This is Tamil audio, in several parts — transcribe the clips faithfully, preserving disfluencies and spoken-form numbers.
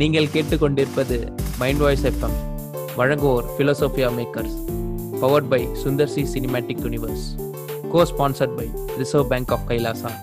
நீங்கள் கேட்டுக்கொண்டிருப்பது மைண்ட் வாய்ஸ் எஃப்எம். வழங்குவோர் Philosophia makers. Powered by Sundar C cinematic universe. Co sponsored by Reserve Bank of Kailasa.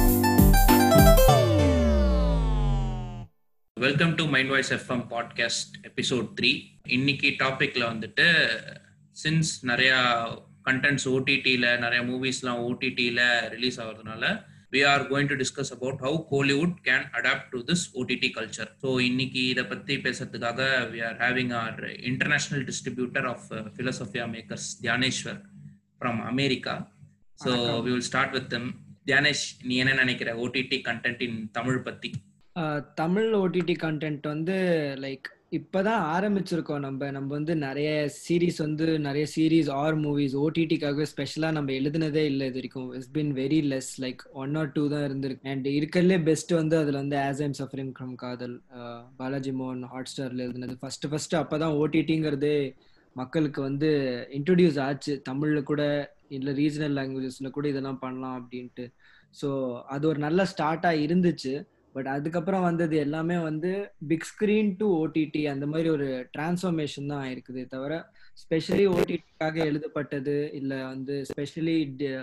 Welcome to mind voice FM podcast episode three. இன்னைக்கு டாபிக்ல வந்துட்டு சின்ஸ் நிறையா கண்டென்ட்ஸ் ஓடிடியில் நிறைய மூவிஸ்லாம் ஓடிடியில் ரிலீஸ் ஆகிறதுனால we are going to discuss about how Kollywood can adapt to this O T T culture. So இன்னைக்கு இதை பற்றி பேசுறதுக்காக we are having our international distributor of uh, Philosophia Makers, Dhyaneshwar from America. So we will start with them. Dhyanesh, நீ என்ன நினைக்கிற O T T content in தமிழ் பற்றி? தமிழ் ஓடிடி கண்டென்ட் வந்து லைக் இப்போதான் ஆரம்பிச்சிருக்கோம். நம்ம நம்ம வந்து நிறைய சீரீஸ் வந்து நிறைய சீரீஸ் ஆர் மூவிஸ் ஓடிடிக்காகவே ஸ்பெஷலாக நம்ம எழுதுனதே இல்லை இது வரைக்கும். It's been very less, like one or two தான் இருந்திருக்கு. அண்ட் இருக்கிறதுலே பெஸ்ட் வந்து அதில் வந்து ஆஸ் ஐம் சஃபரிங் ஃப்ரம் காதல், பாலாஜி மோகன் ஹாட் ஸ்டாரில் எழுதுனது ஃபர்ஸ்ட் ஃபர்ஸ்ட். அப்போ தான் ஓடிடிங்கிறதே மக்களுக்கு வந்து இன்ட்ரடியூஸ் ஆச்சு. தமிழில் கூட இல்லை ரீஜனல் லாங்குவேஜஸில் கூட இதெல்லாம் பண்ணலாம் அப்படின்ட்டு. ஸோ அது ஒரு நல்ல ஸ்டார்ட்டாக இருந்துச்சு. பட் அதுக்கப்புறம் வந்தது எல்லாமே வந்து பிக் ஸ்க்ரீன் டு ஓடிடி அந்த மாதிரி ஒரு டிரான்ஸ்ஃபர்மேஷன் தான் ஆயிருக்குது தவிர ஸ்பெஷலி ஓடிடிக்காக எழுதப்பட்டது இல்லை வந்து ஸ்பெஷலி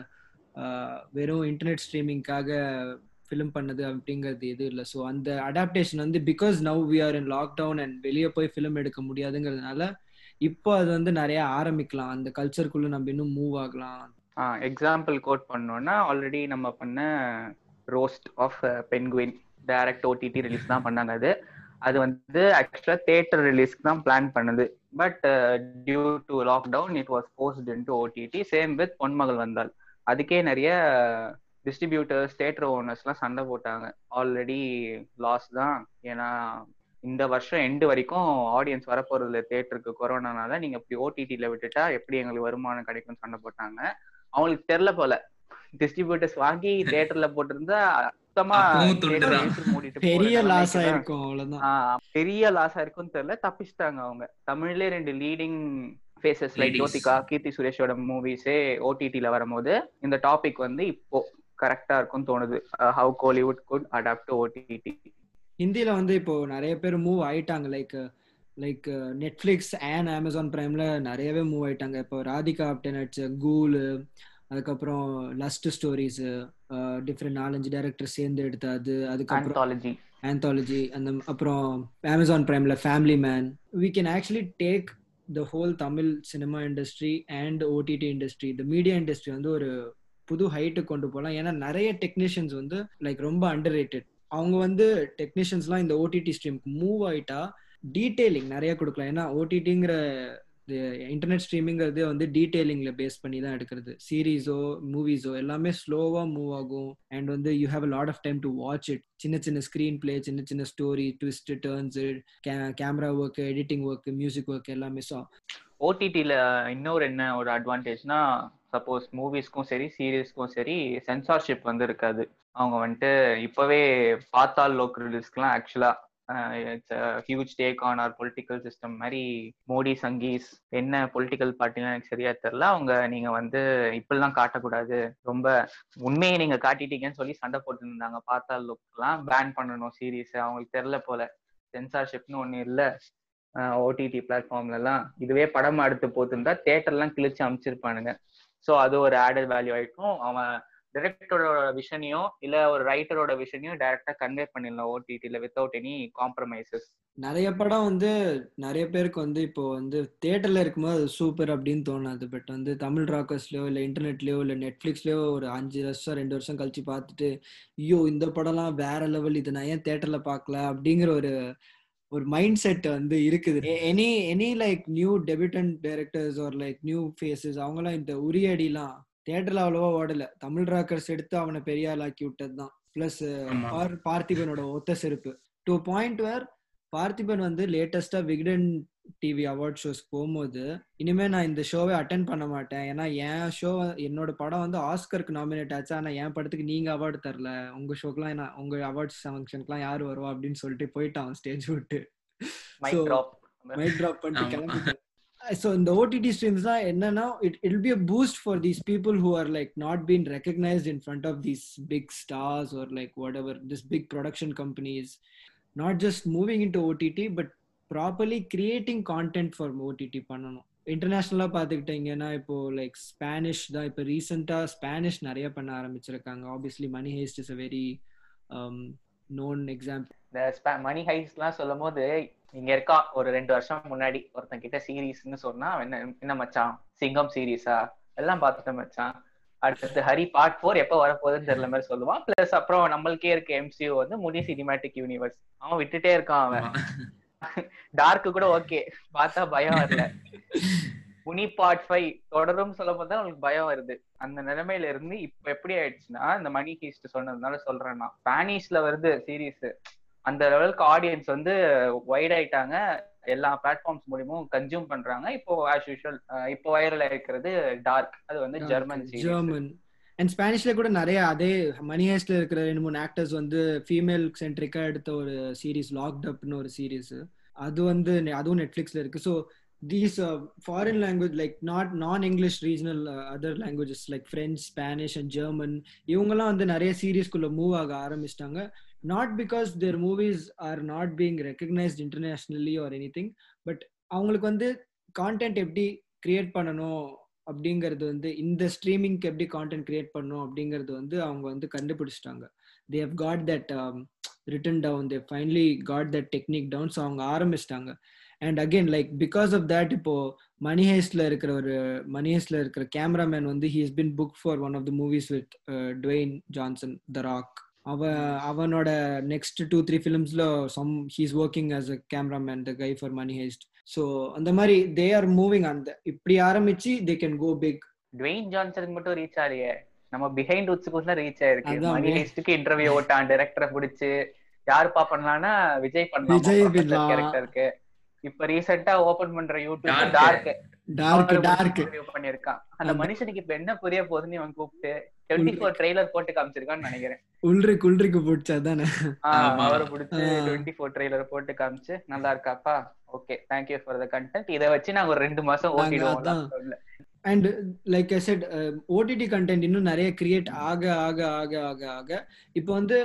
வெறும் இன்டர்நெட் ஸ்ட்ரீமிங்காக ஃபிலிம் பண்ணது அப்படிங்கிறது எதுவும் இல்லை. ஸோ அந்த அடாப்டேஷன் வந்து because now we are in lockdown and வெளியே போய் ஃபிலிம் எடுக்க முடியாதுங்கிறதுனால இப்போ அது வந்து நிறைய ஆரம்பிக்கலாம், அந்த கல்ச்சருக்குள்ள நம்ம இன்னும் மூவ் ஆகலாம். எக்ஸாம்பிள் கோட் பண்ணோம்னா ஆல்ரெடி நம்ம பண்ண roast of Penguin direct OTT release தான் பண்ணாங்க. அது அது வந்து ஆக்சுவலா தியேட்டர் ரிலீஸ்க்கு தான் பிளான் பண்ணுது. But due to lockdown it was post into OTT. Same with Ponmagal Vandhal. அதுக்கே நிறைய டிஸ்ட்ரிபியூட்டர்ஸ் தியேட்டர் ஓனர்ஸ்லாம் சண்டை போட்டாங்க. ஆல்ரெடி லாஸ் தான், ஏன்னா இந்த வருஷம் எண்டு வரைக்கும் ஆடியன்ஸ் வரப்போறது இல்லை தியேட்டருக்கு கொரோனானால, நீங்க இப்படி ஓடிடியில விட்டுட்டா எப்படி எங்களுக்கு வருமானம் கிடைக்கும்னு சண்டை போட்டாங்க. அவங்களுக்கு தெரியல போல, டிஸ்ட்ரிபியூட்டர்ஸ் வாங்கி தியேட்டர்ல போட்டிருந்தா பெரிய லாஸ் ஆயிருக்கும். அவ்வளவுதான், பெரிய லாஸ் ஆயிருக்கும் தெரியல, தப்பிச்சிட்டாங்க அவங்க. தமிழ்ல ரெண்டு leading faces like Jyothika, Keerthy சுரேஷோட மூவிஸே ஓடிடில வரும்போது இந்த டாபிக் வந்து இப்போ கரெக்டா இருக்கும்னு தோணுது. How Kollywood could adapt to OTT. ஹிந்தில வந்து இப்போ நிறைய பேர் மூவ் ஆயிட்டாங்க. Like like Netflix and Amazon பிரைம்ல நிறையவே மூவ் ஆயிட்டாங்க. இப்போ ராதிகா ஆப்டே நடிச்ச கூலு, அதுக்கப்புறம் லஸ்ட் ஸ்டோரிஸ், டிஃப்ரெண்ட் நாலஞ்சு டைரக்டர் சேர்ந்து எடுத்தது, அதுக்கப்புறம் ஆந்தாலஜி, அந்த அப்புறம் அமேசான் பிரைம்ல Family Man. We can actually take the whole Tamil cinema industry and OTT industry, the media industry வந்து ஒரு புது ஹைட்டு கொண்டு போகலாம். ஏன்னா நிறைய டெக்னீஷியன்ஸ் வந்து லைக் ரொம்ப அண்டர் ரேட்டட். அவங்க வந்து டெக்னீஷியன்ஸ்லாம் இந்த ஓடிடி ஸ்ட்ரீமுக்கு மூவ் ஆயிட்டா டீட்டெயிலிங் நிறைய கொடுக்கலாம். ஏன்னா ஓடிடிங்கிற இன்டர்நெட் ஸ்ட்ரீமிங்கிறது வந்து டீடைலிங்ல பேஸ் பண்ணி தான் எடுக்கிறது. சீரீஸோ மூவிஸோ எல்லாமே ஸ்லோவா மூவ் ஆகும். அண்ட் வந்து you have a lot of time to watch it. சின்ன சின்ன ஸ்கிரீன் பிளே, சின்ன சின்ன story, twist, turns, camera work, editing work, music work எல்லாமே. ஸோ ஓடிடில இன்னொரு என்ன ஒரு அட்வான்டேஜ்னா, சப்போஸ் மூவிஸ்க்கும் சரி சீரீஸ்க்கும் சரி சென்சார்ஷிப் வந்து இருக்காது. அவங்க வந்துட்டு இப்பவே பார்த்தால் லோக்கல் ரிலீஸ்க்குலாம் ஆக்சுவலா it's a huge take on our political system மாதிரி மோடி சங்கீஸ் என்ன பொலிட்டிக்கல் பார்ட்டிலாம் எனக்கு சரியா தெரியல. அவங்க நீங்க வந்து இப்படிலாம் காட்டக்கூடாது, ரொம்ப உண்மையை நீங்க காட்டிட்டீங்கன்னு சொல்லி சண்டை போட்டு இருந்தாங்க. பார்த்தால் லுக்லாம் பேன் பண்ணணும் சீரீஸ். அவங்களுக்கு தெரியல போல சென்சார்ஷிப்னு ஒண்ணு இல்லை ஓடிடி பிளாட்ஃபார்ம்ல எல்லாம். இதுவே படமா எடுத்து போட்டுருந்தா தியேட்டர்லாம் கிழிச்சு அமைச்சிருப்பானுங்க. ஸோ அது ஒரு ஆடட் வேல்யூ ஆயிடும். அவன் டைரக்டரோட விஷனையோ இல்ல ஒரு ரைட்டரோட விஷனையோ டைரக்டா கன்வே பண்ணிடலாம் ஓடிடில வித்தவுட் எனி காம்ப்ரமைசஸ். நிறைய படம் வந்து நிறைய பேருக்கு வந்து இப்போ வந்து தியேட்டர்ல இருக்கும்போது அது சூப்பர் அப்படின்னு தோணாது. பட் வந்து தமிழ் ராக்கர்ஸ்லயோ இல்லை இன்டர்நெட்லயோ இல்லை நெட்ஃபிளிக்ஸ்லயோ ஒரு அஞ்சு வருஷம் ரெண்டு வருஷம் கழிச்சு பார்த்துட்டு ஐயோ இந்த படம்லாம் வேற லெவல், இது நான் ஏன் தியேட்டர்ல பார்க்கல அப்படிங்கிற ஒரு ஒரு மைண்ட் செட் வந்து இருக்குது. Any any like new debutant directors or like new faces அவங்களாம் இந்த உரியடிலாம் தியேட்டர்ல அவ்வளவா ஓடல. தமிழ் ராக்கர்ஸ் எடுத்து அவனை பெரிய ஆளாக்கி விட்டது தான். பிளஸ் பார்த்திபனோட ஒத்த செருப்பு டு பாயிண்ட் வேர் பார்த்திபன் வந்து லேட்டஸ்டா விகடன் டிவி அவார்ட் ஷோஸ் போகும்போது இனிமே நான் இந்த ஷோவை அட்டென்ட் பண்ண மாட்டேன், ஏன்னா என் ஷோ என்னோட படம் வந்து ஆஸ்கருக்கு நாமினேட் ஆச்சு, ஆனா என் படத்துக்கு நீங்க அவார்டு தரல, உங்க ஷோக்கெல்லாம் என்ன உங்க அவார்ட்ஸ் ஃபங்க்ஷனுக்குலாம் யாரு வருவா அப்படின்னு சொல்லிட்டு போயிட்டான் ஸ்டேஜ் விட்டு. மைக் டிராப் பண்ணிட்டு கிளம்பிட்டேன். So in the O T T streams na enna it it'll be a boost for these people who are like not being recognized in front of these big stars or like whatever this big production companies. Not just moving in to OTT but properly creating content for OTT பண்ணணும். இன்டர்நேஷ்னலாக பார்த்துக்கிட்டிங்கன்னா இப்போ லைக் ஸ்பானிஷ் தான் இப்போ ரீசெண்டாக ஸ்பானிஷ் நிறைய பண்ண ஆரம்பிச்சிருக்காங்க. Obviously money heist is a very known example. இந்த மணி ஹைஸ்ட்லாம் சொல்லும் போது இங்க இருக்கா ஒரு ரெண்டு வருஷம் முன்னாடி ஒருத்தன் கிட்ட சீரீஸ்ன்னு சொன்னா என்ன என்ன மச்சான் சிங்கம் சீரீஸா எல்லாம் பார்த்துட்டேன் மச்சான், அடுத்து ஹரி பார்ட் ஃபோர் எப்போ வரப்போகுதுன்னு தெரியல மாதிரி சொல்லுவான். பிளஸ் அப்புறம் நம்மளுக்கே இருக்க எம்சியூ வந்து முடி சினிமேட்டிக் யூனிவர்ஸ் அவன் விட்டுட்டே இருக்கான். அவன் டார்க்கு கூட ஓகே பார்த்தா பயம் வரல, முனி பார்ட் ஃபைவ் தொடரும் சொல்லும் போது தான் உங்களுக்கு பயம் வருது. அந்த நிலைமையில இருந்து இப்ப எப்படி ஆயிடுச்சுன்னா இந்த மணி ஹீஸ்ட் சொன்னதுனால சொல்றேன்னா ஸ்பானிஷ்ல வருது சீரீஸ், அந்த லெவலுக்கு ஆடியன்ஸ் வந்து வைட் ஆயிட்டாங்க, எல்லா பிளாட்ஃபார்ம்ஸ் மூலியமும் கன்சியூம் பண்றாங்க. இப்போ ஆஸ் யூஷுவல் இப்போ வைரல் ஆயிருக்கிறது டார்க், அது வந்து ஜெர்மன் ஜெர்மன் அண்ட் ஸ்பானிஷ்ல கூட நிறைய அதே மணி ஹேஸ்ட்ல இருக்கிற ரெண்டு மூணு ஆக்டர்ஸ் வந்து ஃபீமேல் சென்ட்ரிக்கா எடுத்த ஒரு சீரீஸ் லாக்ட் அப்னு ஒரு சீரீஸ், அது வந்து அதுவும் நெட்ஃபிளிக்ஸ்ல இருக்கு. So these uh, foreign language like not non-English regional uh, other languages like French, Spanish and German இவங்கெல்லாம் வந்து நிறைய சீரீஸ்குள்ள மூவ் ஆக ஆரம்பிச்சிட்டாங்க. not because their movies are not being recognized internationally or anything, but அவங்களுக்கு வந்து கான்டென்ட் எப்படி கிரியேட் பண்ணணும் அப்படிங்கிறது வந்து இந்த ஸ்ட்ரீமிங்க்கு எப்படி கான்டென்ட் கிரியேட் பண்ணணும் அப்படிங்கிறது வந்து அவங்க வந்து கண்டுபிடிச்சிட்டாங்க. they have got that um, written down, they finally got that technique down. So அவங்க ஆரம்பிச்சிட்டாங்க. And again like because of that இப்போ மணி ஹேஸ்ட்ல இருக்கிற ஒரு மணி ஹேஸ்ட்ல இருக்கிற கேமராமேன் வந்து he has been book for one of the movies with Dwayne Johnson the Rock. அவன் அவனோட நெக்ஸ்ட் டூ த்ரீ ஃபிலிம்ஸ்ல some he's working as a cameraman the guy for money heist. So அந்த மாதிரி தே ஆர் மூவிங் அந்த இப்படி ஆரம்பிச்சு they can go big. Dwayne ஜான்சனுக்கு மட்டும் ரீச் ஆகலையே, நம்ம பிஹைண்ட் உட்ஸுக்கு தான் ரீச் ஆயிருக்கு. மணி ஹேஸ்டுக்கு இன்டர்வியூ ஓட்டான் டைரக்டரை பிடிச்சு யாரு பாப்பனானா விஜய் பண்ணலாம் கேரக்டருக்கு. இப்ப ரீசெண்டா ஓபன் பண்ற யூடியூப் டார்க் டார்க் டார்க் பண்ணிருக்கான். அந்த மனுஷனுக்கு இப்ப என்ன புரிய போகுதுன்னு அவன் கூப்பிட்டு டுவெண்ட்டி ஃபோர் ட்ரெய்லர் போட்டு காமிச்சிருக்கான்னு நினைக்கிறேன். உள்ரிக்கு உள்ரிக்கு பிடிச்சாதானே அவரை பிடிச்சு டுவெண்ட்டி ஃபோர் ட்ரெய்லர் போட்டு காமிச்சு நல்லா இருக்காப்பா okay thank you for the content, இதை வச்சு நாங்க ஒரு ரெண்டு மாசம் ஓட்டிடுவோம். And like I said OTT content இன்னும் நிறைய கிரியேட் ஆக ஆக ஆக ஆக ஆக இப்போ வந்து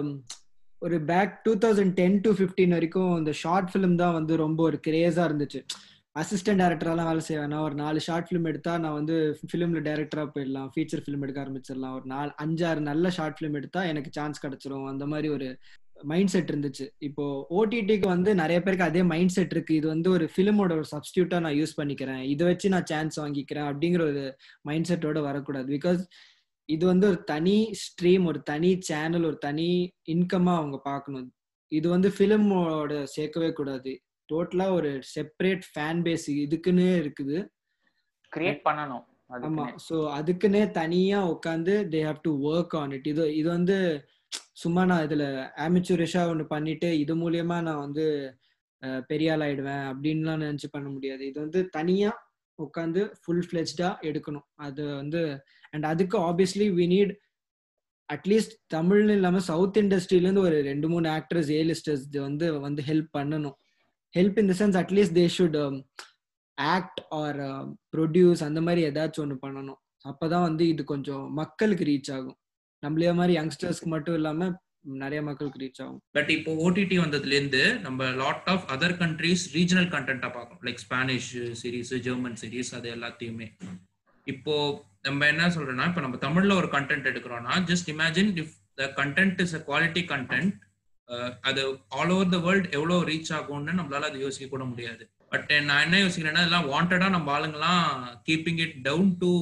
ஒரு back two thousand ten to fifteen வரைக்கும் இந்த ஷார்ட் ஃபிலிம் தான் வந்து ரொம்ப ஒரு கிரேஸா இருந்துச்சு. அசிஸ்டன்ட் டைரக்டராலாம் வேலை செய்வேன், நான் ஒரு நாலு ஷார்ட் ஃபிலிம் எடுத்தா நான் வந்து ஃபிலிம்ல டைரக்டரா போயிடலாம், ஃபீச்சர் ஃபிலிம் எடுக்க ஆரம்பிச்சிடலாம், ஒரு நாலு அஞ்சாறு நல்ல ஷார்ட் ஃபிலிம் எடுத்தா எனக்கு சான்ஸ் கிடைச்சிரும், அந்த மாதிரி ஒரு மைண்ட் செட் இருந்துச்சு. இப்போ ஓடிடிக்கு வந்து நிறைய பேருக்கு அதே மைண்ட் செட் இருக்கு, இது வந்து ஒரு ஃபிலிமோட ஒரு சப்ஸ்டியூட்டா நான் யூஸ் பண்ணிக்கிறேன், இதை வச்சு நான் சான்ஸ் வாங்கிக்கிறேன் அப்படிங்கிற ஒரு மைண்ட் செட்டோட வரக்கூடாது. பிகாஸ் இது வந்து ஒரு தனி ஸ்ட்ரீம், ஒரு தனி சேனல், ஒரு தனி இன்கமா அவங்க பார்க்கணும். இது வந்து ஃபிலிமோட சேர்க்கவே கூடாது, டோட்டலா ஒரு செப்பரேட் ஃபேன் பேஸ் இதுக்குன்னே இருக்குது, கிரியேட் பண்ணணும். ஆமா, சோ அதுக்குன்னே தனியா உட்காந்து they have to work on it. இது இது வந்து சும்மா நான் இதுல ஆமிச்சூரிஷா ஒன்று பண்ணிட்டு இது மூலியமா நான் வந்து பெரிய ஆள் ஆயிடுவேன் அப்படின்லாம் நினைச்சு பண்ண முடியாது. இது வந்து தனியா உட்காந்து ஃபுல் ஃபிளெஜ்டா எடுக்கணும். அது வந்து அண்ட் அதுக்கு ஆப்வியஸ்லி வி நீட் அட்லீஸ்ட் தமிழ்னு இல்லாம சவுத் இண்டஸ்ட்ரியில இருந்து ஒரு ரெண்டு மூணு ஆக்டர்ஸ் ஏ லிஸ்டர்ஸ் வந்து வந்து ஹெல்ப் பண்ணணும். Help in the sense at least they should act or produce, அந்த மாதிரி ஏதாச்சும் ஒன்று பண்ணணும். அப்பதான் வந்து இது கொஞ்சம் மக்களுக்கு ரீச் ஆகும், நம்மளே மாதிரி யங்ஸ்டர்ஸ்க்கு மட்டும் இல்லாம நிறைய மக்களுக்கு ரீச் ஆகும். பட் இப்போ ஓடிடி வந்ததுல இருந்து நம்ம lot of other countries regional கண்டென்ட்டா பார்க்கணும், like Spanish series, German series, அது எல்லாத்தையுமே. இப்போ நம்ம என்ன சொல்றோம்னா, இப்போ நம்ம தமிழ்ல ஒரு கண்டென்ட் எடுக்கிறோம்னா just imagine if the content is a quality content, அது ஆல் ஓவர் த வேர்ல்ட் எவ்வளோ ரீச் ஆகும்னு நம்மளால அது யோசிக்க கூட முடியாது. பட் நான் என்ன யோசிக்கிறேன்னா, இதெல்லாம் வாண்டடா நம்ம ஆளுங்கெல்லாம் கீப்பிங் இட் டவுன் டு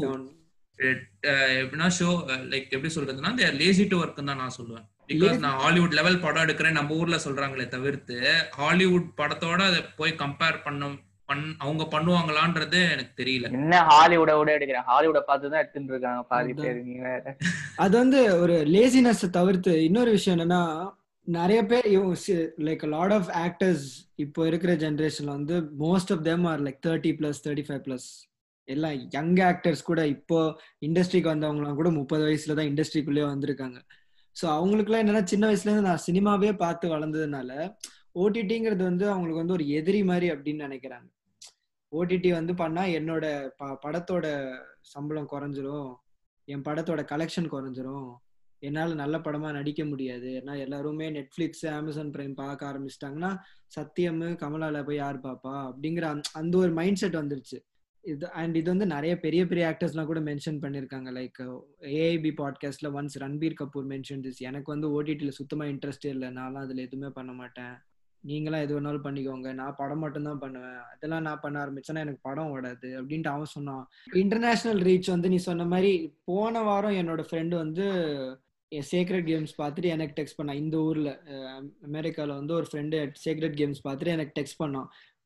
எப்படின்னா ஷோ லைக் எப்படி சொல்றதுன்னா they are lazy to work தான் நான் சொல்லுவேன். பிகாஸ் நான் ஹாலிவுட் லெவல் படம் எடுக்கிறேன் நம்ம ஊர்ல சொல்றாங்களே தவிர்த்து ஹாலிவுட் படத்தோட அதை போய் கம்பேர் பண்ண அவங்க பண்ணுவாங்களான்றது எனக்கு தெரியல. என்ன ஹாலிவுட விட எடுக்கிறேன், ஹாலிவுட பார்த்து தான் எடுத்துட்டு இருக்காங்க பாதி பேர். நீ வேற அது வந்து ஒரு லேசினஸ் தவிர்த்து இன்னொரு விஷயம் என்னன்னா, நிறைய பேர் லைக் லாட் ஆஃப் ஆக்டர்ஸ் இப்போ இருக்கிற ஜென்ரேஷன்ல வந்து most of them are like thirty plus thirty five plus. எல்லாம் யங் ஆக்டர்ஸ் கூட இப்போ இண்டஸ்ட்ரிக்கு வந்தவங்களாம் கூட முப்பது வயசுல தான் இண்டஸ்ட்ரிக்குள்ளேயே வந்திருக்காங்க. ஸோ அவங்களுக்குலாம் என்னன்னா, சின்ன வயசுல இருந்து நான் சினிமாவே பார்த்து வளர்ந்ததுனால ஓடிடிங்கிறது வந்து அவங்களுக்கு வந்து ஒரு எதிரி மாதிரி அப்படின்னு நினைக்கிறாங்க. ஓடிடி வந்து பண்ணா என்னோட ப படத்தோட சம்பளம் குறைஞ்சிரும், என் படத்தோட கலெக்ஷன் குறைஞ்சிரும், என்னால நல்ல படமா நடிக்க முடியாது, ஏன்னா எல்லாருமே நெட்ஃபிளிக்ஸ் அமேசான் பிரைம் பார்க்க ஆரம்பிச்சிட்டாங்கன்னா சத்தியம் கமலால போய் யார் பாப்பா அப்படிங்கிற அந்த ஒரு மைண்ட் செட் வந்துருச்சு. இது அண்ட் இது வந்து நிறைய பெரிய பெரிய ஆக்டர்ஸ்லாம் கூட மென்ஷன் பண்ணிருக்காங்க. லைக் ஏஐபி பாட்காஸ்ட்ல once Ranbir Kapoor mention this, எனக்கு வந்து ஓடிடியில் சுத்தமா இன்ட்ரெஸ்டே இல்லை, நான்லாம் அதுல எதுவுமே பண்ண மாட்டேன், நீங்களாம் எது வேணாலும் பண்ணிக்கோங்க, நான் படம் மட்டும் தான் பண்ணுவேன், அதெல்லாம் நான் பண்ண ஆரம்பிச்சேன்னா எனக்கு படம் ஓடாது அப்படின்ட்டு அவன் சொன்னான். இன்டர்நேஷனல் ரீச் வந்து நீ சொன்ன மாதிரி போன வாரம் என்னோட ஃப்ரெண்டு வந்து சேக்ரெட் கேம்ஸ் பார்த்துட்டு எனக்கு டெக்ஸ்ட் பண்ணான். இந்த ஊர்ல அமெரிக்காவில் வந்து ஒரு ஃப்ரெண்டு சேக்ரெட் கேம்ஸ் பார்த்துட்டு எனக்கு டெக்ஸ்ட் பண்ணான்,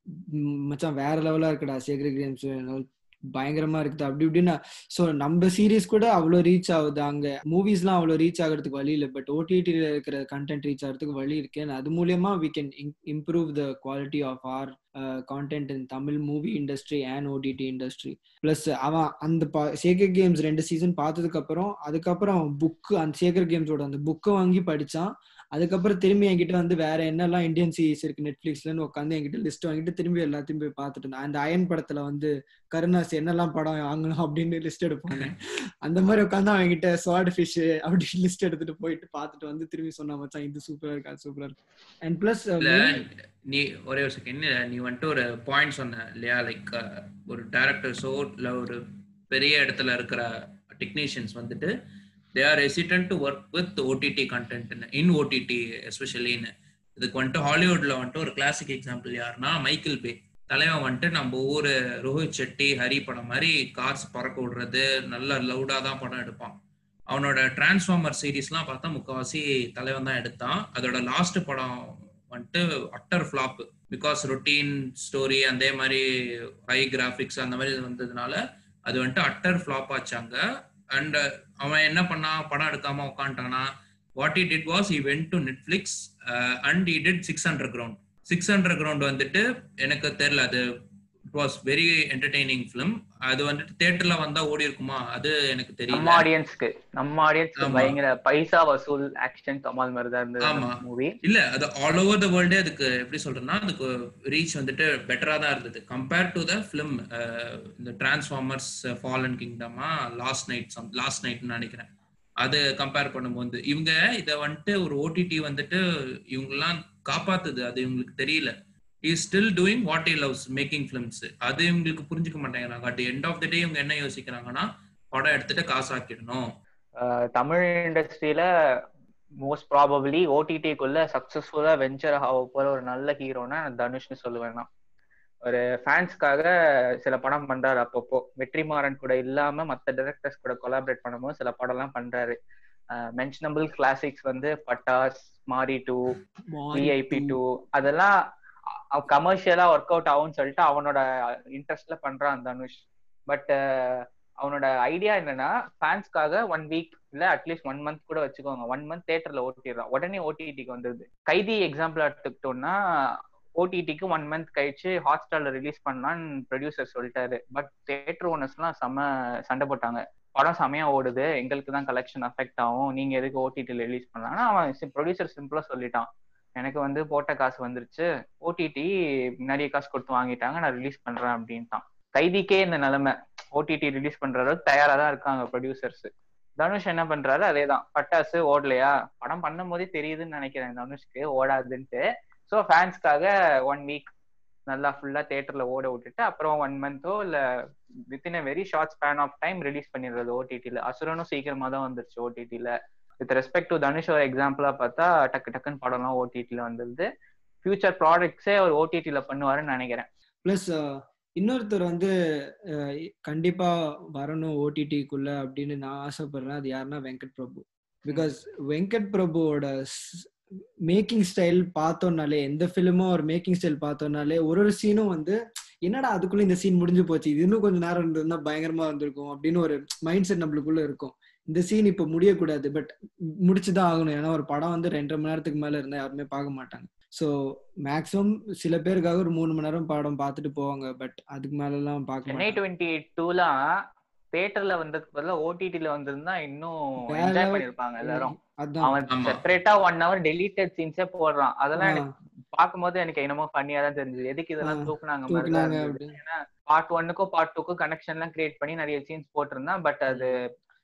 மச்சான் வேற லெவலா இருக்குடா சேக்ரெட் கேம்ஸ், பயங்கரமா இருக்குது அப்படி இப்படின்னா. ஸோ நம்ம சீரீஸ் கூட அவ்வளோ ரீச் ஆகுது, அங்கே மூவிஸ்லாம் அவ்வளோ ரீச் ஆகிறதுக்கு வழி இல்லை, பட் ஓடிடியில் இருக்கிற கண்டென்ட் ரீச் ஆகிறதுக்கு வழி இருக்கு. அது மூலியமா we can improve the quality of our content in Tamil movie industry and OTT industry. Plus அவன் அந்த சேக்ரெட் கேம்ஸ் ரெண்டு சீசன் பார்த்ததுக்கு அப்புறம் அதுக்கப்புறம் புக்கு அந்த சேக்ரெட் கேம்ஸோட அந்த புக்கை வாங்கி படிச்சான். அதுக்கப்புறம் திரும்பி என்கிட்ட வந்து வேற என்னெல்லாம் இந்தியன் சீரிஸ் இருக்கு நெட்ஃபிளிக்ஸ்லன்னு உட்காந்து என்கிட்ட லிஸ்ட் வாங்கிட்டு திரும்பி எல்லாத்தையும் போய் பார்த்துட்டு இருந்தேன். அந்த அயன் படத்துல வந்து கருணாஸ் என்னெல்லாம் படம் வாங்கணும் அப்படின்னு லிஸ்ட் எடுப்பாங்க, அந்த மாதிரி உட்காந்து அவங்ககிட்ட ஸ்வாட் ஃபிஷ் அப்படி லிஸ்ட் எடுத்துட்டு போயிட்டு பார்த்துட்டு வந்து திரும்பி சொன்னா மச்சான் இது சூப்பரா இருக்கு அது சூப்பரா இருக்கு. அண்ட் பிளஸ் நீ ஒரே ஒரு செகண்ட், நீ வந்துட்டு ஒரு பாயிண்ட் சொன்ன இல்லையா, லைக் ஒரு டைரக்டர்ஸோ இல்லை ஒரு பெரிய இடத்துல இருக்கிற டெக்னீஷியன்ஸ் வந்துட்டு they are hesitant to work with O T T content in O T T especially. இதுக்கு வந்துட்டு ஹாலிவுட்ல வந்துட்டு ஒரு கிளாசிக் எக்ஸாம்பிள் யாருன்னா மைக்கேல் பே. தலைவன் வந்துட்டு நம்ம ஊர் ரோஹித் செட்டி ஹரி படம் மாதிரி கார்ஸ் பறக்க விடுறது நல்ல லவுடா தான் படம் எடுப்பான். அவனோட டிரான்ஸ்ஃபார்மர் சீரீஸ்லாம் பார்த்தா முக்கால்வாசி தலைவன் தான் எடுத்தான். அதோட லாஸ்ட் படம் வந்துட்டு utter flop, because routine story அதே மாதிரி ஹை கிராஃபிக்ஸ் அந்த மாதிரி வந்ததுனால அது வந்துட்டு அட்டர் ஃபிளாப் ஆச்சாங்க. அண்ட் அவன் என்ன பண்ணா, படம் எடுக்காம உட்காந்துட்டானா, what he did was he went to Netflix uh, and he did six hundred ground. six hundred ground வந்துட்டு எனக்கு தெரியல, அது it was very entertaining film. அது வந்துட்டு தியேட்டர்ல வந்தா ஓடி இருக்குமா அது எனக்கு தெரியல. நம்ம ஆடியன்ஸ்க்கு நம்ம ஆடியன்ஸ்க்கு பயங்கர பைசா வசூல் ஆக்ஷன் கமால் மாதிரி தான் இருந்தது மூவி. இல்ல அது ஆல் ஓவர் தி வேர்ல்டே அதுக்கு எப்படி சொல்றேன்னா அதுக்கு ரீச் வந்துட்டு பெட்டரா தான் இருந்தது கம்பேர் டு த ஃபிலிம். இந்த டிரான்ஸ்ஃபார்மர்ஸ் ஃபாலன் கிங்டமா லாஸ்ட் நைட் லாஸ்ட் நைட்னு நினைக்கிறேன், அது கம்பேர் பண்ணும்போது இவங்க இதை வந்துட்டு ஒரு ஓடிடி வந்துட்டு இவங்கெல்லாம் காப்பாத்துது, அது இவங்களுக்கு தெரியல. he is still doing what he loves, making films. அது இவங்களுக்கு புரிஞ்சுக்க மாட்டேங்கிறாங்க. At end of the day இவங்க என்ன யோசிக்கிறாங்கன்னா படம் எடுத்துட்டு காசாக்கிடணும். தமிழ் இண்டஸ்ட்ரியில மோஸ்ட் ப்ராபபிளி ஓடிடிக்குள்ள சக்சஸ்ஃபுல்லா வெஞ்சர் ஆக போற ஒரு நல்ல ஹீரோனா தனுஷ்னு சொல்லுவேன் நான். ஒரு ஃபேன்ஸ்க்காக சில படம் பண்றாரு, அப்பப்போ வெற்றிமாறன் கூட இல்லாம மற்ற டைரக்டர்ஸ் கூட கொலாபரேட் பண்ணும்போது சில படம் எல்லாம் பண்றாரு. மென்ஷனபிள் கிளாசிக்ஸ் வந்து பட்டாஸ், மாரி டூ, விஐபி டூ, அதெல்லாம் கமர்ஷியலா ஒர்க் அவுட் ஆகும்னு சொல்லிட்டு அவனோட இன்ட்ரெஸ்ட்ல பண்றான் தனுஷ். பட் அவனோட ஐடியா என்னன்னா ஃபேன்ஸ்க்காக ஒன் வீக் இல்ல அட்லீஸ்ட் ஒன் மந்த் கூட வச்சுக்கோங்க, ஒன் மந்த் தியேட்டர்ல ஓட்டிடுறான், உடனே ஓடிடிக்கு வந்துருது. கைதி எக்ஸாம்பிள் எடுத்துக்கிட்டோம்னா ஓடிடிக்கு ஒன் மந்த் கழிச்சு ஹாட் ஸ்டார்ல ரிலீஸ் பண்ணலான்னு ப்ரொடியூசர் சொல்லிட்டாரு. பட் தியேட்டர் ஓனர்ஸ் எல்லாம் செம்ம சண்டை போட்டாங்க, படம் செமையா ஓடுது, எங்களுக்கு தான் கலெக்ஷன் அஃபெக்ட் ஆகும், நீங்க எதுக்கு ஓடிடில ரிலீஸ் பண்ணலாம்னா அவன் ப்ரொடியூசர் சிம்பிளா சொல்லிட்டான், எனக்கு வந்து போட்ட காசு வந்துருச்சு, ஓடிடி நிறைய காசு கொடுத்து வாங்கிட்டாங்க, நான் ரிலீஸ் பண்றேன் அப்படின்ட்டான். கைதிக்கே இந்த நிலைமை, ஓடிடி ரிலீஸ் பண்ற அளவுக்கு தயாரா தான் இருக்காங்க ப்ரொடியூசர்ஸ். தனுஷ் என்ன பண்றாரு அதேதான், பட்டாசு ஓடலையா, படம் பண்ணும் போதே தெரியுதுன்னு நினைக்கிறேன் தனுஷ்க்கு ஓடாதுன்ட்டு. ஸோ ஃபேன்ஸ்க்காக ஒன் வீக் நல்லா ஃபுல்லா தியேட்டர்ல ஓட விட்டுட்டு அப்புறம் ஒன் மந்தோ இல்ல within a very short span of time release பண்ணிடுறது ஓடிடில. அசுரனும் சீக்கிரமா தான் வந்துருச்சு ஓடிடில. வித் ரெஸ்பெக்ட் டு தனுஷ் ஒரு எக்ஸாம்பிளா பார்த்தா டக்கு டக்குன்னு படம்லாம் ஓடிடில வந்துருது. ஃபியூச்சர் ப்ராடக்ட்ஸே அவர் ஓடிடில பண்ணுவாருன்னு நினைக்கிறேன். பிளஸ் இன்னொருத்தர் வந்து கண்டிப்பா வரணும் ஓடிடிக்குள்ள அப்படின்னு நான் ஆசைப்படுறேன், அது யாருன்னா வெங்கட் பிரபு. பிகாஸ் வெங்கட் பிரபுவோட மேக்கிங் ஸ்டைல் பார்த்தோம்னாலே, எந்த ஃபிலிமும் ஒரு மேக்கிங் ஸ்டைல் பார்த்தோம்னாலே ஒரு ஒரு சீனும் வந்து என்னடா அதுக்குள்ள இந்த சீன் முடிஞ்சு போச்சு, இது இன்னும் கொஞ்சம் நேரம் இருந்ததுன்னா பயங்கரமா இருந்திருக்கும் அப்படின்னு ஒரு மைண்ட் செட் நம்மளுக்குள்ள இருக்கும். இந்த சீன் இப்ப முடியக்கூடாது, பட் முடிச்சுதான் ஆகணும், ஏன்னா ஒரு படம் வந்து ரெண்டரை மணி நேரத்துக்கு மேல இருந்தா யாருமே பார்க்க மாட்டாங்க. ஸோ மேக்ஸிமம் சில பேருக்காக ஒரு மூணு மணி நேரம் படம் பார்த்துட்டு போவாங்க, பட் அதுக்கு மேல எல்லாம் பார்க்க சென்னை டுவெண்ட்டி டூலாம் தியேட்டர்ல வந்ததுக்கு பதிலா ஓடிடில வந்திருந்தா இன்னும் என்ஜாய் பண்ணிருப்பாங்க எல்லாரும். அவன் செப்பரேட்டா ஒன் ஹவர் டெலிட்டட் சீன்ஸே போடுறான், அதெல்லாம் எனக்கு பார்க்கும்போது எனக்கு என்னமோ ஃபன்னியா தான் தெரிஞ்சது, எதுக்கு இதெல்லாம் தூக்குனாங்க மாதிரி. ஏன்னா பார்ட் ஒன்னுக்கும் பார்ட் டூக்கும் கனெக்ஷன் எல்லாம் கிரியேட் பண்ணி நிறைய சீன்ஸ் போட்டிருந்தான். பட் அது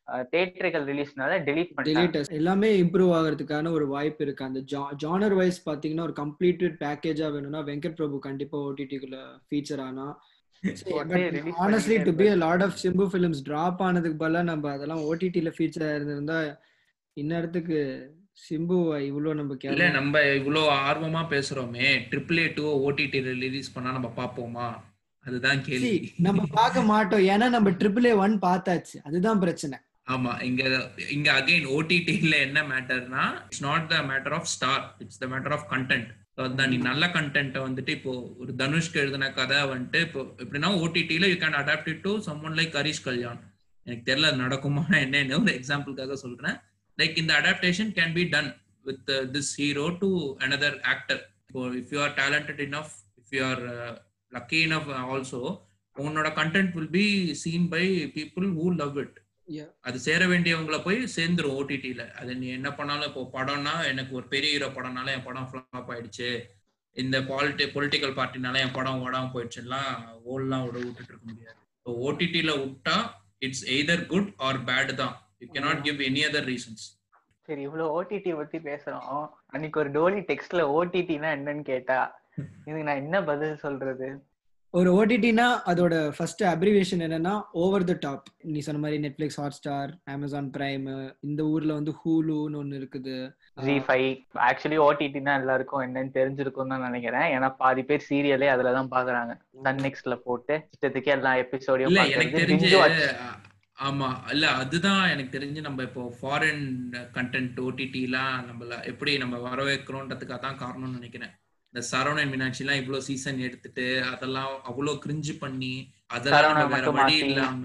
தியேட்டரிக்கல் ரிலீஸ்னால டெலீட் பண்ணிட்டாங்க. டெலிட்டஸ் எல்லாமே இம்ப்ரூவ் ஆகிறதுக்கான ஒரு வாய்ப்பு இருக்கு. அந்த ஜானர் வைஸ் பாத்தீங்கன்னா ஒரு கம்ப்ளீட்டட் பேக்கேஜா வேணும்னா வெங்கட் பிரபு கண்டிப்பா ஓடிடிக்குள்ள ஃபீச்சர் ஆனா. Honestly to be a lot of Simbu films drop ஆனதுக்கு பதிலா நம்ம அதெல்லாம் ஓடிடில ஃபீச்சர் இருந்திருந்தா இன்னத்துக்கு சிம்பு இவ்வளவு நம்ம இல்ல நம்ம இவ்வளவு ஆர்வமா பேசுறோமே, triple A too OTT release பண்ணா நம்ம பாப்போமா? அதுதான் கேள்வி. நம்ம பார்க்க மாட்டோம், ஏன்னா நம்ம ட்ரிபிள் ஏ ஒன் பார்த்தாச்சு, அதுதான் பிரச்சனை. ஆமா, இங்க இங்க அகைன் ஓடிடில என்ன மேட்டர்னா, it's not the matter of star, it's the matter of content. அதான் நீ நல்ல கண்டென்ட்டை வந்துட்டு இப்போ ஒரு தனுஷ்க்கு எழுதின கதை வந்துட்டு இப்போ எப்படின்னா ஓடிடில you can adapt it to someone like Harish Kalyan. எனக்கு தெரியல நடக்குமா என்னன்னு, ஒரு எக்ஸாம்பிளுக்காக சொல்றேன். லைக் இந்த adaptation can be done with this hero to another actor. இப்போ if you are talented enough, if you are lucky enough also, உன்னோட content will be seen by people who love it. அது சேர வேண்டியவங்களை போய் சேர்ந்துரும் ஓடிடில. அது நீ என்ன பண்ணாலும், இப்போ படம்னா எனக்கு ஒரு பெரிய ஹீரோ படம்னால என் படம் ஃபிளாப் ஆயிடுச்சு, இந்த பாலிட்டி பொலிட்டிக்கல் பார்ட்டினால என் படம் ஓடாம போயிடுச்சுலாம் ஓல்லாம் விட விட்டுட்டு இருக்க முடியாது. ஸோ ஓடிடில விட்டா it's either good or bad தான். You cannot give any other reasons. சரி, இவ்வளவு ஓடிடி பத்தி பேசுறோம். அன்னைக்கு ஒரு டோலி டெக்ஸ்ட்ல ஓடிடினா என்னன்னு கேட்டா இதுக்கு நான் என்ன பதில் சொல்றது? ஒரு ஓடிடினா அதோட ஃபர்ஸ்ட் அப்ரிவியேஷன் என்னன்னா ஓவர் தி டாப். நீ சொன்ன மாதிரி Netflix, Hotstar, Amazon Prime, இந்த ஊர்ல வந்து ஹூலுன்னு ஒன்னு இருக்குது, ஜி ஃபைவ். ஆக்சுவலி ஓடிடினா எல்லாருக்கும் என்னன்னு தெரிஞ்சிருக்கும் தான் நினைக்கிறேன், ஏன்னா பாதி பேர் சீரியலே அதுலதான் பாக்குறாங்க. சன் நெக்ஸ்ட்ல போட்டு இஷ்டத்துக்கு எல்லா எபிசோடையும் இல்ல எனக்கு தெரிஞ்சு. ஆமா, இல்ல அதுதான் எனக்கு தெரிஞ்சு நம்ம இப்போ ஃபாரின் கண்டென்ட் ஓடிடிலாம் நம்மள எப்படி நம்ம வரவேற்கிறோன்றதுக்காக தான் காரணம்னு நினைக்கிறேன். இந்த சரவணன் மீனாட்சி எல்லாம் இவ்வளவு சீசன் எடுத்துட்டு அதெல்லாம் அவ்வளவு கிரிஞ்சு பண்ணி அதெல்லாம் வேற வழி இல்லாம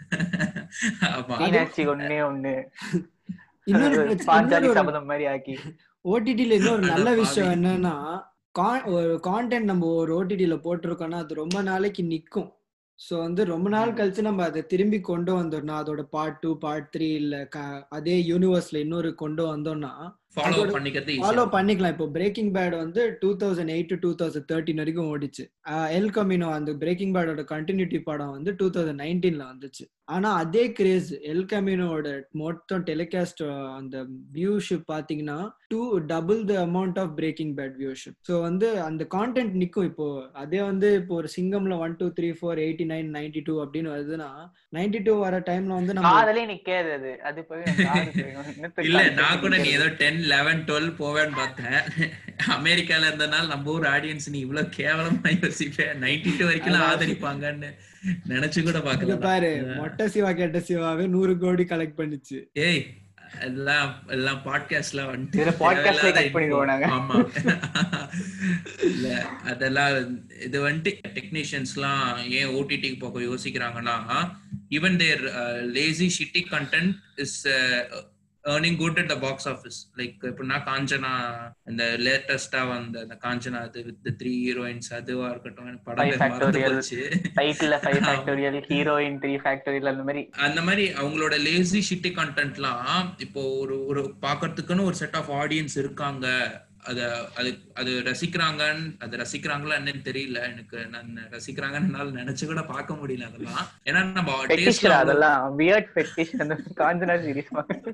மீனாட்சி ஒண்ணே ஒண்ணு பாஞ்சாலி சபதம் மாதிரி ஆக்கி ஓடிடில இன்னொரு நல்ல விஷயம் என்னன்னா, ஒரு கான்டென்ட் நம்ம ஒரு ஓடிடில போட்டிருக்கோம்னா அது ரொம்ப நாளைக்கு நிக்கும். ஸோ வந்து ரொம்ப நாள் கழிச்சு நம்ம அதை திரும்பி கொண்டு வந்தோம்னா, அதோட பார்ட் டூ பார்ட் த்ரீ இல்ல அதே யூனிவர்ஸ்ல இன்னொரு கொண்டு வந்தோம்னா ஃபாலோ பண்ணிக்கலாம். இப்போ பிரேக்கிங் பேட் வந்து two thousand eight to two thousand thirteen வரைக்கும் ஓடிச்சு. எல் கமினோ அந்த பிரேக்கிங் பேடோட கண்டினியூட்டி படம் வந்து டூ தௌசண்ட் நைன்டீன்ல வந்துச்சு. ஆனா அதே கிரேஸ் எல் கமினோட மொத்தம் டெலிகாஸ்ட் அந்த வியூஷிப் பாத்தீங்கன்னா to double the amount of Breaking Bad viewership. So வந்து அந்த கான்டென்ட் நிக்கும். இப்போ அதே வந்து இப்போ ஒரு சிங்கம்ல one two three four eighty nine ninety two அப்படின்னு வருதுன்னா நைன்டி டூ வர டைம்ல வந்து நம்ம காதலே நிக்காது. அது அது போய் இல்ல நான் கூட நீ ஏதோ டென் லெவன் டுவெல் போவேன்னு பார்த்தேன். அமெரிக்கால இருந்தனால நம்ம ஊர் ஆடியன்ஸ் நீ இவ்வளவு கேவலமா யோசிப்பேன் நைன்டி டூ வரைக்கும் ஆதரிப்பாங்கன்னு நினைச்சு கூட பாக்கல. பாரு, மொட்டை சிவா கேட்ட சிவாவே நூறு கோடி கலெக்ட் பண்ணிச்சு. ஏய் எல்லாம் எல்லாம் பாட்காஸ்ட்ல வந்து ஆமா இல்ல அதெல்லாம் இது வந்துட்டு டெக்னீஷியன்ஸ் எல்லாம் ஏன் ஓடிடிக்கு போக யோசிக்கிறாங்கன்னா, even their lazy shitty content is earning good at the box office. Like இப்பனா காஞ்சனா இந்த லேட்டஸ்டா வந்த அந்த காஞ்சனா அது வித் த்ரீ ஹீரோயின்ஸ் அதுவா இருக்கட்டும், எனக்கு படம் மறந்து போச்சு. டைட்டில்ல five factorial heroine three factorial அந்த மாதிரி அந்த மாதிரி அவங்களோட லேசி ஷிட்டி கண்டென்ட்லாம் இப்போ ஒரு ஒரு பாக்கிறதுக்குன்னு ஒரு செட் ஆஃப் ஆடியன்ஸ் இருக்காங்க. அத அது அது ரசிக்கிறாங்கன்னு அது ரசிக்கிறாங்களா என்னன்னு தெரியல எனக்கு. நான் ரசிக்கிறாங்கன்னு நினைச்சு கூட பார்க்க முடியல அதெல்லாம். ஏன்னா நம்ம டேஸ்ட்ல அதெல்லாம் வியர்ட் ஃபெட்டிஷ் அந்த காஞ்சனா சீரிஸ்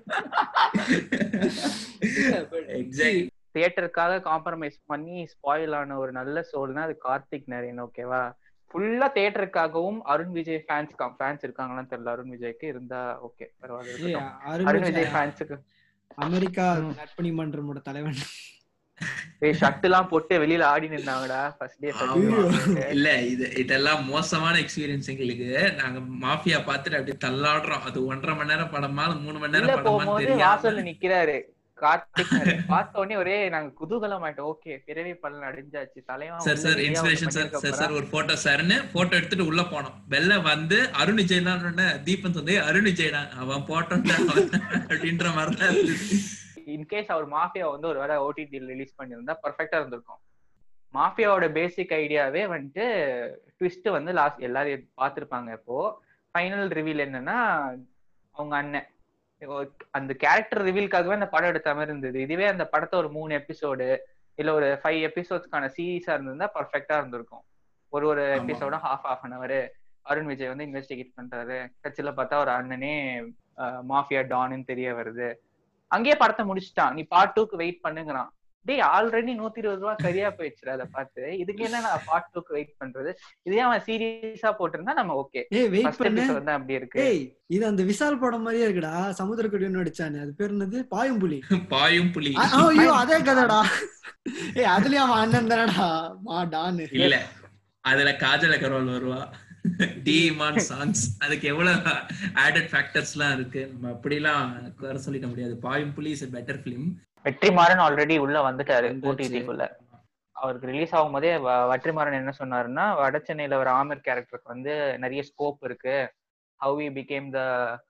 எக்ஸாக்ட்லி தியேட்டருக்காக காம்ப்ரமைஸ் பண்ணி ஸ்பாயில் ஆன ஒரு நல்ல சோல்னா அது கார்த்திக் நரேன். ஓகேவா, ஃபுல்லா தியேட்டருக்காகவும் அருண் விஜய் ஃபேன்ஸ் ஃபேன்ஸ் இருக்காங்களான்னு தெரியல. அருண் விஜய்க்கு இருந்தா ஓகே பரவாயில்ல. அருண் விஜய் ஃபேன்ஸுக்கு அமெரிக்கா நற்பணி மன்றமோட தலைவன் ஷர்ட்லாம் போட்டு வெளியில ஆடி நின்னாங்கடா ஃபர்ஸ்ட் டே. இல்ல இது இதெல்லாம் மோசமான எக்ஸ்பீரியன்ஸ் எங்களுக்கு. நாங்க மாஃபியா பார்த்துட்டு அப்படியே தள்ளாடுறோம். அது ஒன்றரை மணி நேரம் படமா மூணு மணி நேரம் படமா தெரியும். வாசல்ல நிக்கிறாரு கார்த்திக். பார்த்த உடனே ஒரே நாங்க குதூகலம் ஆயிட்டோம். ஓகே பிறவி பலன் அடைஞ்சாச்சு தலைவன் sir sir inspiration sir sir sir ஒரு போட்டோ சார்னு போட்டோ எடுத்துட்டு உள்ள போனோம். வெளில வந்து அருண் விஜய் தான் தீபன் வந்து அருண் விஜய் தான் அவன் போட்டோ அப்படின்ற மாதிரிதான் இருந்துச்சு. இன்கேஸ் அவர் மாஃபியா வந்து ஒரு வேளை ஓடிடி ரிலீஸ் பண்ணியிருந்தா பர்ஃபெக்டா இருந்திருக்கும். மாஃபியாவோட பேசிக் ஐடியாவே வந்துட்டு ட்விஸ்ட் வந்து லாஸ்ட் எல்லாரும் பார்த்துருப்பாங்க. இப்போ ஃபைனல் ரிவீல் என்னன்னா அவங்க அண்ணன் அந்த கேரக்டர் ரிவீலுக்காகவே அந்த படம் எடுத்த மாதிரி இருந்தது. இதுவே அந்த படத்தை ஒரு மூணு எபிசோடு இல்ல ஒரு ஃபைவ் எபிசோட்ஸ்க்கான சீரீஸா இருந்திருந்தா பர்ஃபெக்டா இருந்திருக்கும். ஒரு ஒரு episode half half an hour Arun Vijay வந்து இன்வெஸ்டிகேட் பண்றாரு. கட்சியில பார்த்தா ஒரு அண்ணனே மாஃபியா டான்னு தெரிய வருது. அங்கேயே படத்தை முடிச்சுட்டான். நீ பார்ட் டூக்கு வெயிட் பண்ணுங்கிறான். டேய் ஆல்ரெடி நூத்தி இருபது ரூபா சரியா போயிடுச்சு அதை பார்த்து. இதுக்கு என்ன நான் பார்ட் டூக்கு வெயிட் பண்றது? இதே அவன் சீரியஸா போட்டிருந்தா நம்ம ஓகே. ஏய் வெயிட் பண்ணு. தான் அப்படி இருக்கு. ஏய் இது அந்த விசால் படம் மாதிரியே இருக்குடா. சமுத்திரக்கடி நடிச்சானே, அது பேர் என்னது? பாயும் புலி. பாயும் புலி. ஐயோ அதே கதைடா. ஏய் அதுலயும் அவன் அண்ணன் தானடா மா டான். இல்ல அதுல காஜல் அகர்வால் வருவா. டிமான் சாங்ஸ் அதுக்கு எவ்வளவு ஆடட் ஃபேக்டர்ஸ்லாம் இருக்கு. நம்ம அப்படிலாம் குறை சொல்லிட முடியாது. Paayum Puli is a better film. Vetrimaaran already உள்ள வந்துட்டாரு ஓடிடிக்குள்ள. அவருக்கு ரிலீஸ் ஆகும் போதே வெற்றிமாறன் என்ன சொன்னாருன்னா, வட சென்னையில ஒரு ஆமர் கேரக்டருக்கு வந்து நிறைய ஸ்கோப் இருக்கு. How we become the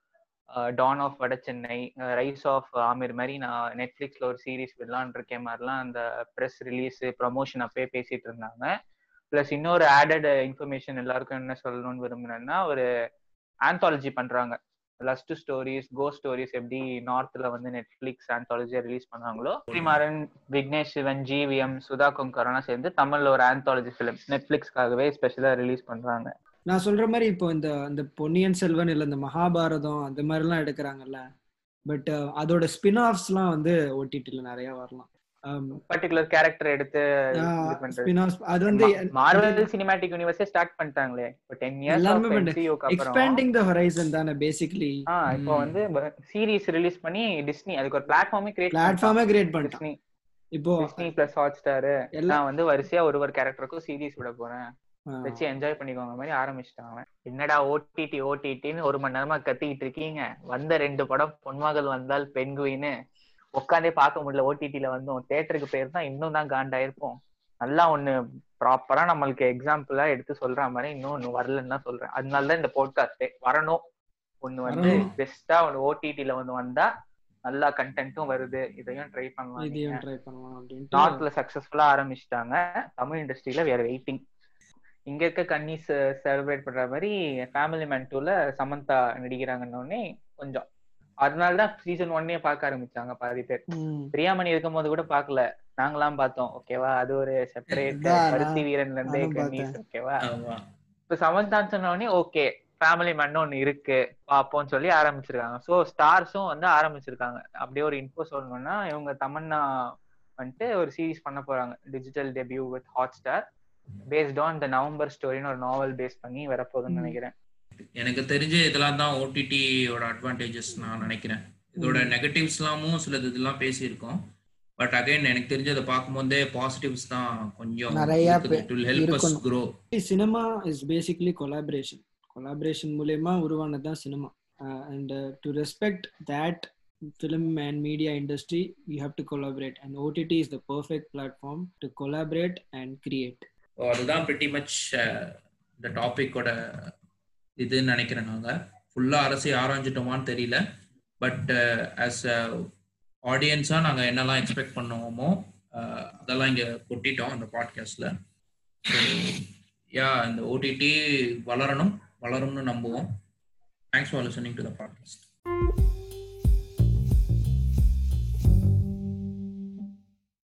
don of Vada Chennai, rice of Aamir மாதிரி நான் நெட்ஃபிளிக்ஸ்ல ஒரு சீரீஸ் விடலான் இருக்கேன் மாதிரிலாம் அந்த ப்ரெஸ் ரிலீஸ் ப்ரமோஷன் அப்பயே பேசிட்டு இருந்தாங்க. பிளஸ் இன்னொரு ஆடட் இன்ஃபர்மேஷன் எல்லாருக்கும் என்ன சொல்லணும்னு விரும்புனேன்னா, ஒரு ஆந்தாலஜி பண்றாங்க. லஸ்ட் ஸ்டோரிஸ், கோ ஸ்டோரிஸ் எப்படி நார்த்ல வந்து நெட்ஃபிளிக்ஸ் ஆந்தாலஜியா ரிலீஸ் பண்ணாங்களோ, வெற்றிமாறன், விக்னேஷ் சிவன், ஜிவிஎம், சுதா கொங்கரெல்லாம் சேர்ந்து தமிழ்ல ஒரு ஆந்தாலஜி ஃபிலிம் நெட்ஃபிளிக்ஸ்க்காகவே ஸ்பெஷலா ரிலீஸ் பண்றாங்க. நான் சொல்ற மாதிரி இப்போ இந்த இந்த பொன்னியின் செல்வன் இல்ல இந்த மகாபாரதம் அந்த மாதிரி எல்லாம் எடுக்கிறாங்கல்ல, பட் அதோட ஸ்பின் ஆஃப்ஸ்லாம் வந்து ஓடிடில நிறைய வரலாம். பர்టిక్యులர் கேரக்டர் எடுத்து ஸ்பின் ஆஃப்ஸ் அது வந்து மார்வெல் சினிமாட்டிக் யூனிவர்ஸே ஸ்டார்ட் பண்ணிட்டாங்களே. இப்போ ten இயர்ஸ் ஆஃப் எம்சியூக்கு அப்புறம் எக்ஸ்பேண்டிங் தி ஹொரைசன் தான பேசிக்கலி. ஆ இப்போ வந்து சீரிஸ் ரிலீஸ் பண்ணி டிஸ்னி அதுக்கு ஒரு பிளாட்ஃபார்மே கிரியேட் பிளாட்ஃபார்மே கிரியேட் பண்ணிட்டாங்க. இப்போ டிஸ்னி பிளஸ் ஹாட்ஸ்டார் எல்லாம் வந்து வரிசையா ஒரு ஒரு கேரக்டருக்கும் சீரிஸ் விட போறேன் வச்சு என்ஜாய் பண்ணிக்கோங்க மாதிரி ஆரம்பிச்சிட்டாங்க. என்னடா ஓடிடி ஓடிடின்னு ஒரு மணி நேரமா கத்திக்கிட்டு இருக்கீங்க. வந்த ரெண்டு படம் பொன்மகள் வந்தால் பெண்குயின்னு உட்காந்தே பார்க்க முடியல. ஓடிடில வந்தோம், தியேட்டருக்கு போயிருந்தா இன்னும் தான் காண்டாயிருப்போம். நல்லா ஒண்ணு ப்ராப்பரா நம்மளுக்கு எக்ஸாம்பிளா எடுத்து சொல்ற மாதிரி இன்னும் ஒண்ணு வரலன்னு தான் சொல்றேன். அதனாலதான் இந்த போட்காஸ்டே வரணும். ஒண்ணு வந்து பெஸ்டா ஒண்ணு ஓடிடில வந்து வந்தா நல்லா கண்டென்ட்டும் வருது, இதையும் ட்ரை பண்ணலாம். இதையும் ட்ரை பண்ணலாம் அப்படின்னு நார்த்ல சக்சஸ்ஃபுல்லா ஆரம்பிச்சிட்டாங்க. தமிழ் இண்டஸ்ட்ரியில வேற வெயிட்டிங். இங்க இருக்க கன்னிஸ் செலிப்ரேட் பண்ற மாதிரி ஃபேமிலி மேன் டூல சமந்தா நடிக்கிறாங்கன்னொடனே கொஞ்சம் அதனாலதான் சீசன் ஒன்னே பார்க்க ஆரம்பிச்சாங்க பாதி பேர். பிரியாமணி இருக்கும் போது கூட பாக்கல, நாங்களாம் பார்த்தோம். ஓகேவா, அது ஒரு செப்பரேட் பருத்தி வீரன்ல இருந்தே கன்னிஸ். ஓகேவா, இப்ப சமந்தான்னு சொன்ன உடனே ஓகே ஃபேமிலி மேன் ஒன்னு இருக்கு பாப்போம்னு சொல்லி ஆரம்பிச்சிருக்காங்க. ஸோ ஸ்டார்ஸும் வந்து ஆரம்பிச்சிருக்காங்க. அப்படியே ஒரு இன்ஃபோ சொல்லணும்னா, இவங்க தமன்னா வந்துட்டு ஒரு சீரீஸ் பண்ண போறாங்க, digital debut with Hotstar, based on the November ஸ்டோரின்னு ஒரு நாவல் பேஸ் பண்ணி வரப்போகுதுன்னு நினைக்கிறேன். எனக்கு தெரிஞ்ச இதெல்லாம் தான் ஓடிடியோட அட்வான்டேஜஸ் நான் நினைக்கிறேன். இதோட நெகட்டிவ்ஸ் எல்லாமும் சிலது இதெல்லாம் பேசியிருக்கோம். பட் அகைன் எனக்கு தெரிஞ்சதை பார்க்கும்போதே பாசிட்டிவ்ஸ் தான் கொஞ்சம் நிறைய help us grow. Cinema is basically collaboration. Collaboration மூலமா உருவானது தான் cinema. And to respect that film and media industry, you have to collaborate, and O T T is the perfect platform to collaborate and create. So அதுதான் pretty much the topic ஓட இதுன்னு நினைக்கிறேன். நாங்கள் ஃபுல்லாக அரசை ஆராய்ஞ்சிட்டோமான்னு தெரியல, பட் ஆஸ் ஆடியன்ஸாக நாங்கள் என்னெல்லாம் எக்ஸ்பெக்ட் பண்ணுவோமோ அதெல்லாம் இங்கே கொட்டிட்டோம் அந்த பாட்காஸ்டில். ஸோ யா, இந்த ஓடிடி வளரணும் வளரும்னு நம்புவோம். Thanks for listening to the podcast.